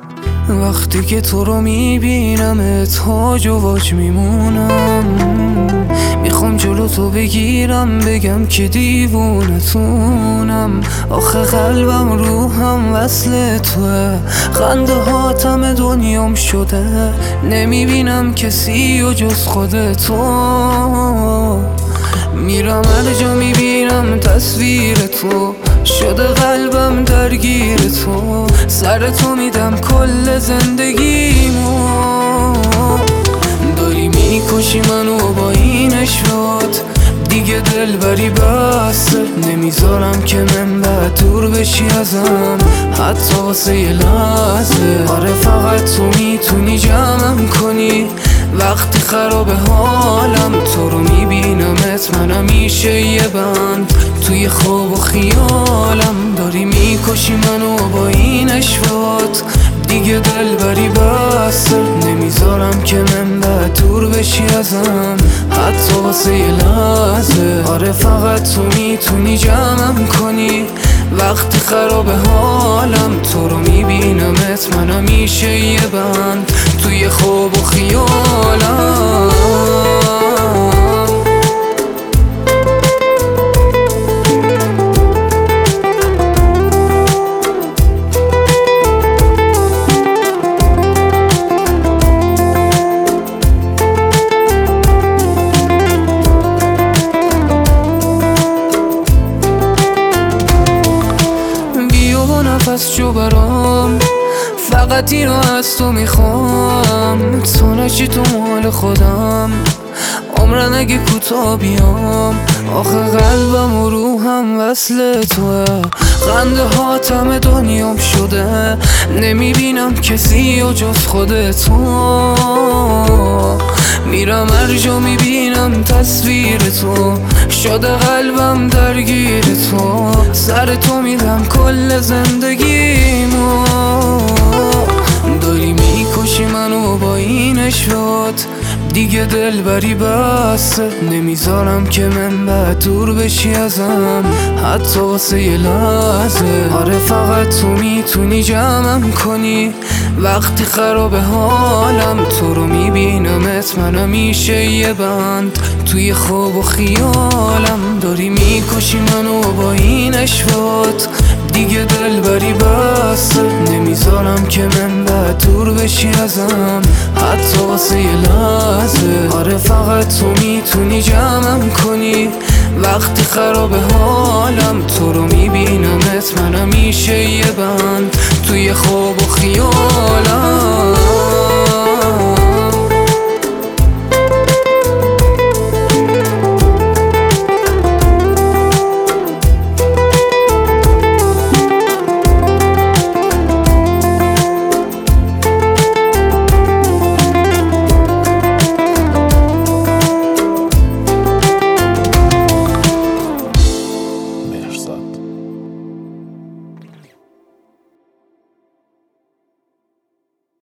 وقتی که تو رو میبینم تاج و واج میمونم. میخوام جلو تو بگیرم بگم که دیوونتونم. آخه قلبم روحم وصل توه، خنده هاتم دنیام شده، نمیبینم کسی و جز خودتو. میرم هر جا میبینم تصویر تو، شده قلبم درگیر تو، سر تو میدم کل زندگیمو. داری میکشی منو با این اشوات، دیگه دلبری بسته، نمیذارم که من بعد دور بشی ازم حتی واسه یه لحظه. آره فقط تو میتونی جمعم کنی وقتی خراب حالم. تو رو میبینمت من همیشه یه بند توی خواب و خیالم. داری میکشی منو با این اشوات، دیگه دلبری بسته، نمیذارم که من بعد دور بشی ازم حتی واسه یه لحظه. آره فقط تو میتونی جمعم کنی وقتی خراب حالم. تو رو میبینمت من همیشه یه بند توی خواب و خیالم. نفس جو برام، فقط اینو از تو میخوام. تو نشی تو مال خودم، عمرن اگه کوتاه بیام. آخه قلبم و روحم وصل توه، خنده هاتم دنیام شده، نمیبینم کسی و جز خودتو. میرم هر جا میبینم تصویر تو، شده قلبم درگیر تو، سر تو میدم کل زندگیمو. داری میکشی منو با این اشوات، دیگه دلبری بسته، نمیذارم که من بعد دور بشی ازم حتی واسه یه لحظه. آره فقط تو میتونی جمعم کنی وقتی خراب حالم. تو رو میبینمت من همیشه یه بند توی خواب و خیالم. داری میکشی منو با این اشوات، دیگه دلبری بسته، نمیذارم که من بعد دور بشی ازم حتی واسه یه لحظه. آره فقط تو میتونی جمعم کنی وقتی خراب حالم. تو رو میبینمت من همیشه یه بند